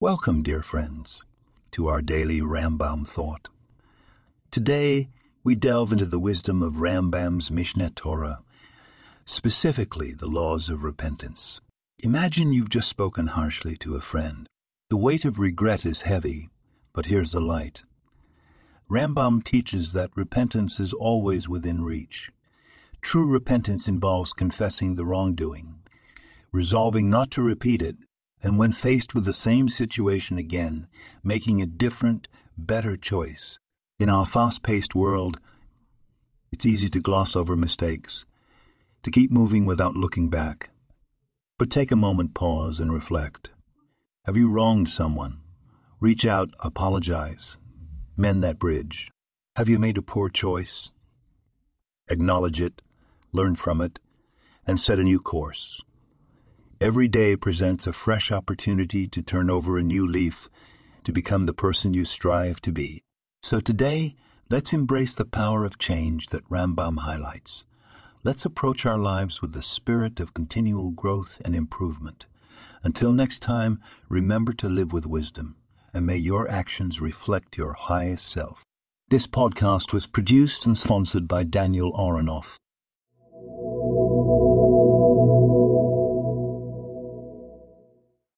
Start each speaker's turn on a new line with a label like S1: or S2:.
S1: Welcome, dear friends, to our daily Rambam thought. Today, we delve into the wisdom of Rambam's Mishneh Torah, specifically the laws of repentance. Imagine you've just spoken harshly to a friend. The weight of regret is heavy, but here's the light. Rambam teaches that repentance is always within reach. True repentance involves confessing the wrongdoing, resolving not to repeat it, and when faced with the same situation again, making a different, better choice. In our fast-paced world, it's easy to gloss over mistakes, to keep moving without looking back. But take a moment, pause, and reflect. Have you wronged someone? Reach out, apologize, mend that bridge. Have you made a poor choice? Acknowledge it, learn from it, and set a new course. Every day presents a fresh opportunity to turn over a new leaf, to become the person you strive to be. So today, let's embrace the power of change that Rambam highlights. Let's approach our lives with the spirit of continual growth and improvement. Until next time, remember to live with wisdom, and may your actions reflect your highest self. This podcast was produced and sponsored by Daniel Aronoff.